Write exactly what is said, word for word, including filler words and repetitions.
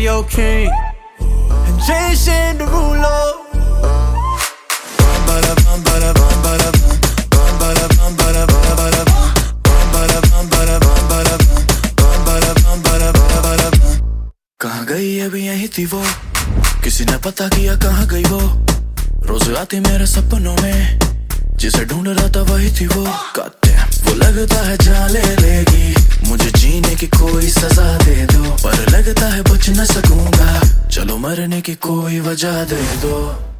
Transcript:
your king and Jason Derulo. कहाँ गई अभी यहीं थी वो, किसी ने पता किया कहाँ गई वो। रोज आती मेरे सपनों में, जिसे ढूंढ रहा था वही थी वो। God damn, वो लगता है जान ले लेगी, मुझे जीने की कोई सजा दे दो। पर लगता है बच न सकूंगा, चलो मरने की कोई वजह दे दो।